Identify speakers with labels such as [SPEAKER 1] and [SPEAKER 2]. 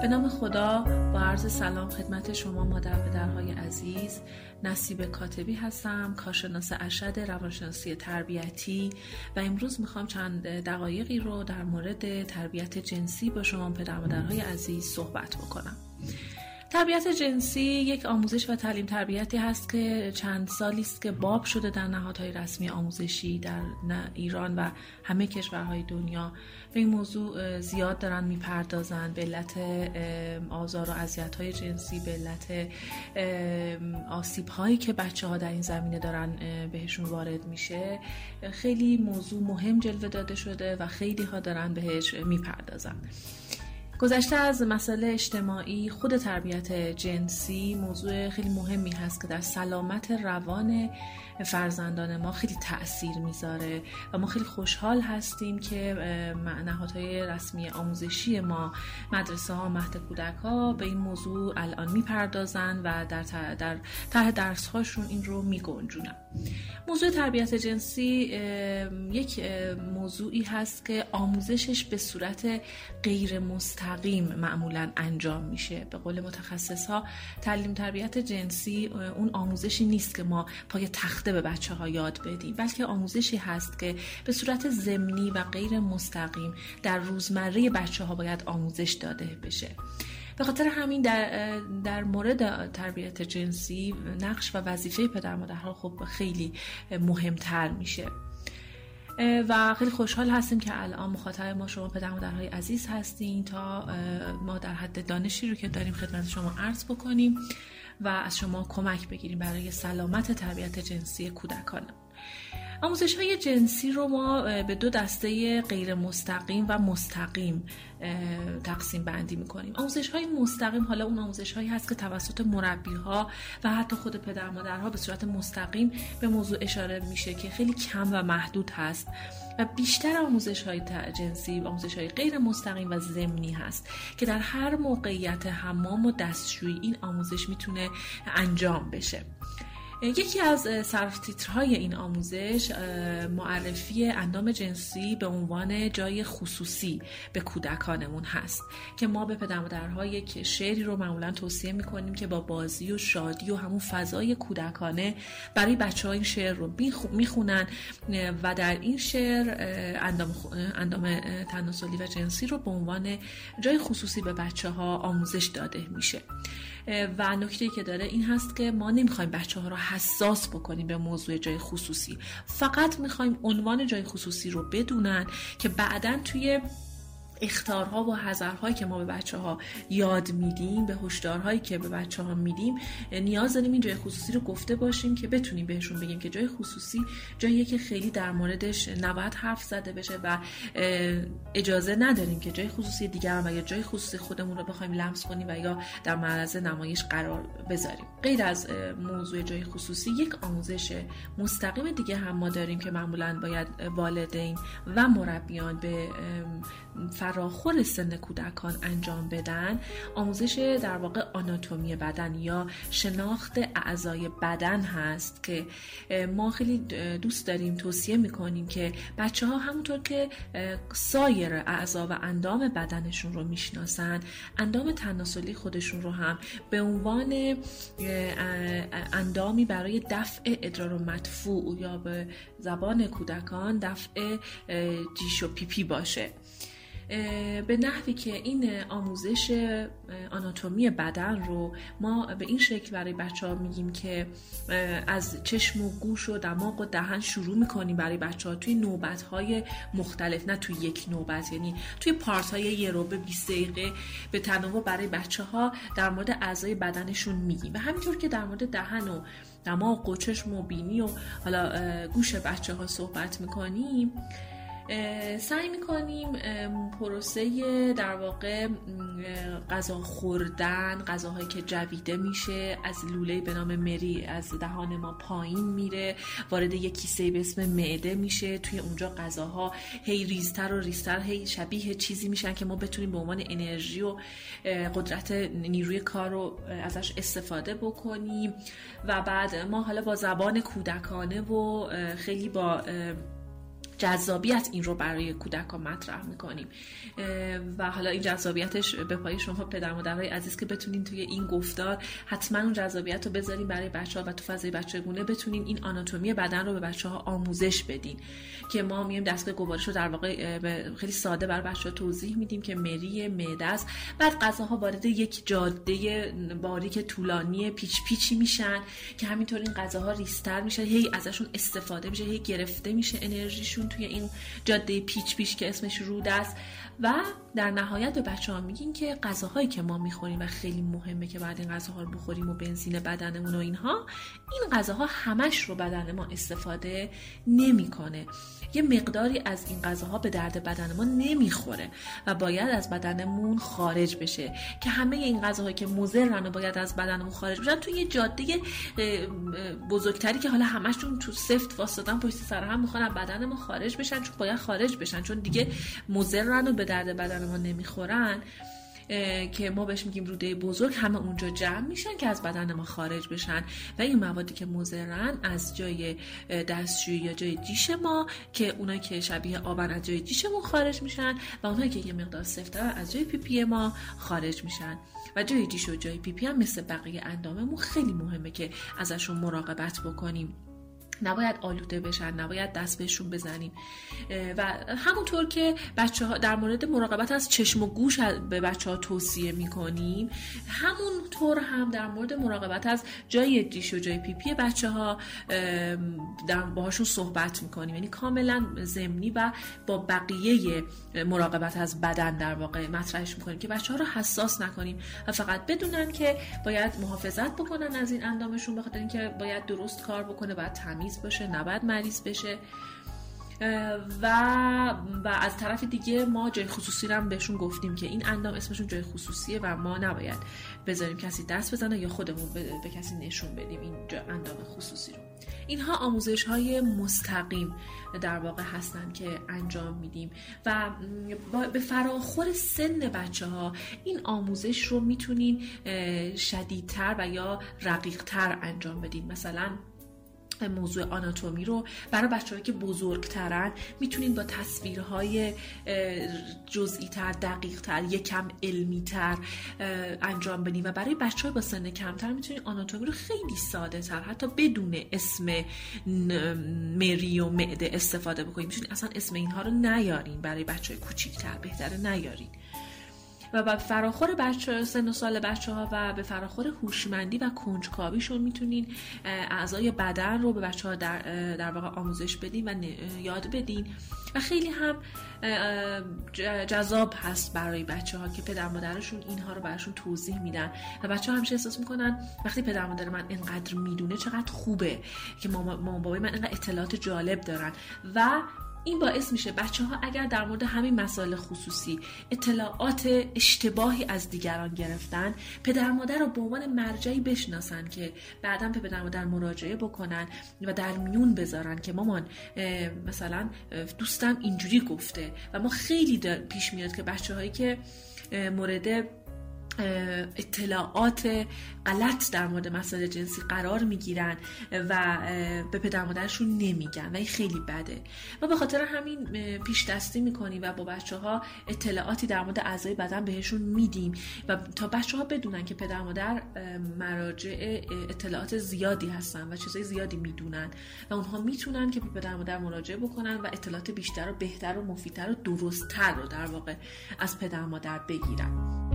[SPEAKER 1] به نام خدا، با عرض سلام خدمت شما مادر پدرهای عزیز. نصیب کاتبی هستم، کارشناس ارشد روانشناسی تربیتی و امروز میخوام چند دقایقی رو در مورد تربیت جنسی با شما پدر مادرهای عزیز صحبت بکنم. تربیت جنسی یک آموزش و تعلیم تربیتی هست که چند سالی است که باب شده در نهادهای رسمی آموزشی در ایران و همه کشورهای دنیا. به این موضوع زیاد دارن میپردازن به علت آزار و اذیت‌های جنسی، به علت آسیب‌هایی که بچه‌ها در این زمینه دارن بهشون وارد میشه. خیلی موضوع مهم جلوه داده شده و خیلی ها دارن بهش میپردازن. گذشته از مسئله اجتماعی، خود تربیت جنسی موضوع خیلی مهمی هست که در سلامت روان فرزندان ما خیلی تأثیر میذاره و ما خیلی خوشحال هستیم که نهادهای رسمی آموزشی ما، مدرسه ها، مهد کودک ها به این موضوع الان میپردازن و در طرح درس هاشون این رو میگنجونن. موضوع تربیت جنسی یک موضوعی هست که آموزشش به صورت غیر مستقیم معمولاً انجام میشه. به قول متخصص ها تعلیم تربیت جنسی اون آموزشی نیست که ما پای تخته به بچه ها یاد بدیم، بلکه آموزشی هست که به صورت ضمنی و غیر مستقیم در روزمره بچه ها باید آموزش داده بشه. به خاطر همین در مورد تربیت جنسی نقش و وظیفه پدر مادرها خب خیلی مهمتر میشه و خیلی خوشحال هستیم که الان مخاطب ما شما پدر مادرهای عزیز هستین تا ما در حد دانشی رو که داریم خدمت شما عرض بکنیم و از شما کمک بگیریم برای سلامت تربیت جنسی کودکان. آموزش‌های جنسی رو ما به دو دسته غیر مستقیم و مستقیم تقسیم بندی می‌کنیم. آموزش‌های مستقیم حالا اون آموزش‌هایی هست که توسط مربی‌ها و حتی خود پدر مادرها به صورت مستقیم به موضوع اشاره میشه که خیلی کم و محدود هست و بیشتر آموزش‌های جنسی آموزش‌های غیر مستقیم و ضمنی هست که در هر موقعیت حمام و دستشویی این آموزش میتونه انجام بشه. یکی از سرتیترهای این آموزش معرفی اندام جنسی به عنوان جای خصوصی به کودکانمون هست که ما به پدر مادرها یک شعری رو معمولا توصیه میکنیم که با بازی و شادی و همون فضای کودکانه برای بچه‌ها این شعر رو میخونن و در این شعر اندام تناسلی و جنسی رو به عنوان جای خصوصی به بچه‌ها آموزش داده میشه. و نکته‌ای که داره این هست که ما نمیخوایم بچه‌ها رو حساس بکنیم به موضوع جای خصوصی، فقط میخوایم عنوان جای خصوصی رو بدونن که بعداً توی اخطارها و حذرهایی که ما به بچه‌ها یاد میدیم، به هشدارهایی که به بچه‌ها میدیم، نیاز داریم این جای خصوصی رو گفته باشیم که بتونیم بهشون بگیم که جای خصوصی جاییه که خیلی در موردش نباید حرف زده بشه و اجازه نداریم که جای خصوصی دیگران و یا جای خصوصی خودمون رو بخوایم لمس کنیم و یا در معرض نمایش قرار بذاریم. غیر از موضوع جای خصوصی، یک آموزش مستقیم دیگه هم ما داریم که معمولاً باید والدین و مربیان به فراخور سن کودکان انجام بدن. آموزش در واقع آناتومی بدن یا شناخت اعضای بدن هست که ما خیلی دوست داریم توصیه میکنیم که بچه ها همونطور که سایر اعضا و اندام بدنشون رو میشناسن، اندام تناسلی خودشون رو هم به عنوان اندامی برای دفع ادرار و مدفوع یا به زبان کودکان دفع جیش و پیپی باشه. به نحوی که این آموزش آناتومی بدن رو ما به این شکل برای بچه ها میگیم که از چشم و گوش و دماغ و دهن شروع میکنیم برای بچه ها توی نوبت های مختلف، نه توی یک نوبت، یعنی توی پارت های یه رو به 20 دقیقه به تنوع برای بچه ها در مورد اعضای بدنشون میگیم و همینطور که در مورد دهن و دماغ و چشم و بینی و حالا گوش بچه ها صحبت میکنیم، سعی میکنیم پروسه در واقع غذا خوردن، غذاهایی که جویده میشه از لوله به نام مری از دهان ما پایین میره، وارد یک کیسه به اسم معده میشه، توی اونجا غذاها هی ریزتر و ریزتر هی شبیه چیزی میشن که ما بتونیم به عنوان انرژی و قدرت نیروی کار رو ازش استفاده بکنیم و بعد ما حالا با زبان کودکانه و خیلی با جذابیت این رو برای کودکان مطرح میکنیم و حالا این جذابیتش به پای شما پدر مادرای عزیز که بتونین توی این گفتار حتما اون جذابیت رو بذارین برای بچه‌ها و تو فضای بچگونه بتونین این آناتومی بدن رو به بچه‌ها آموزش بدین که ما میایم دستگاه گوارش رو در واقع خیلی ساده برای بچه‌ها توضیح میدیم که مری معده است. بعد غذاها وارد یک جاده باریک طولانی پیچ پیچی میشن که همینطور این غذاها ریزتر میشه، هی ازشون استفاده میشه، هی گرفته میشه انرژیشون توی این جاده پیچ پیچ که اسمش رود است و در نهایت به بچه‌ها میگین که غذاهایی که ما میخوریم و خیلی مهمه که بعد این غذاها رو بخوریم و بنزین بدنمون و اینها، این غذاها همش رو بدن ما استفاده نمیکنه. یه مقداری از این غذاها به درد بدن ما نمیخوره و باید از بدنمون خارج بشه که همه این غذاهایی که مضرن و باید از بدنمون خارج بشن توی یه جاده بزرگتری که حالا همشون تو سفت واسطن پشت سر هم میخوان از بدن ما خارج بشن، چون باید خارج بشن، چون دیگه مضرن و به درد بدن ما نمیخورن که ما بهش میگیم روده بزرگ، همه اونجا جمع میشن که از بدن ما خارج بشن و این موادی که مضرن از جای دستشویی یا جای دیش ما که اونایی که شبیه آبن از جای دیشمون خارج میشن و اونایی که یه مقدار سفت‌تر از جای پیپی ما خارج میشن و جای دیش و جای پیپی هم مثل بقیه انداممون خیلی مهمه که ازشون مراقبت بکنیم. نباید آلوده بشن، نباید دست بهشون بزنیم و همونطور که بچه‌ها در مورد مراقبت از چشم و گوش به بچه‌ها توصیه می‌کنیم، همونطور هم در مورد مراقبت از جای دیش و جای پیپی بچه‌ها باهاشون صحبت می‌کنیم، یعنی کاملا ضمنی و با بقیه مراقبت از بدن در واقع مطرحش می‌کنیم که بچه‌ها رو حساس نکنیم و فقط بدونن که باید محافظت بکنن از این اندامشون، به خاطر اینکه باید درست کار بکنه، باید تمیز باشه، نباید مریض بشه و از طرف دیگه ما جای خصوصی رو هم بهشون گفتیم که این اندام اسمشون جای خصوصیه و ما نباید بذاریم کسی دست بزنه یا خودمون به کسی نشون بدیم این اندام خصوصی رو. اینها آموزش‌های مستقیم در واقع هستن که انجام میدیم و به فراخور سن بچه‌ها این آموزش رو میتونین شدیدتر و یا رقیق‌تر انجام بدین. مثلا موضوع آناتومی رو برای بچه‌هایی که بزرگترن میتونین با تصویرهای جزئی تر، دقیق تر، یکم علمی تر انجام بدین و برای بچه‌های با سن کمتر میتونین آناتومی رو خیلی ساده تر، حتی بدون اسم مری و معده استفاده بکنین. میتونین اصلا اسم اینها رو نیارین، برای بچه‌های کوچیک‌تر بهتره نیارین و به فراخور سن و سال بچه‌ها و به فراخور هوشمندی و کنجکاویشون میتونین اعضای بدن رو به بچه‌ها در واقع آموزش بدین و یاد بدین و خیلی هم جذاب هست برای بچه‌ها که پدر مادرشون اینها رو براشون توضیح میدن و بچه‌ها همیشه احساس میکنن وقتی پدر مادر من اینقدر میدونه چقدر خوبه که مامان بابای من اینقدر اطلاعات جالب دارن و این باعث میشه بچه‌ها اگر در مورد همین مسائل خصوصی اطلاعات اشتباهی از دیگران گرفتن، پدر مادر رو به عنوان مرجعی بشناسن که بعداً به پدر مادر مراجعه بکنن و در میون بذارن که مامان مثلا دوستم اینجوری گفته و ما خیلی پیش میاد که بچه‌هایی که مورد اطلاعات غلط در مورد مسائل جنسی قرار میگیرن و به پدر مادرشون نمیگن و این خیلی بده و به خاطر همین پیش دستی میکنیم و با بچه‌ها اطلاعاتی در مورد اعضای بدن بهشون میدیم و تا بچه‌ها بدونن که پدر مادر مراجع اطلاعات زیادی هستن و چیزای زیادی میدونن و اونها میتونن که به پدر مادر مراجعه بکنن و اطلاعات بیشتر و بهتر و مفیدتر و درست‌تر رو در واقع از پدر مادر بگیرن.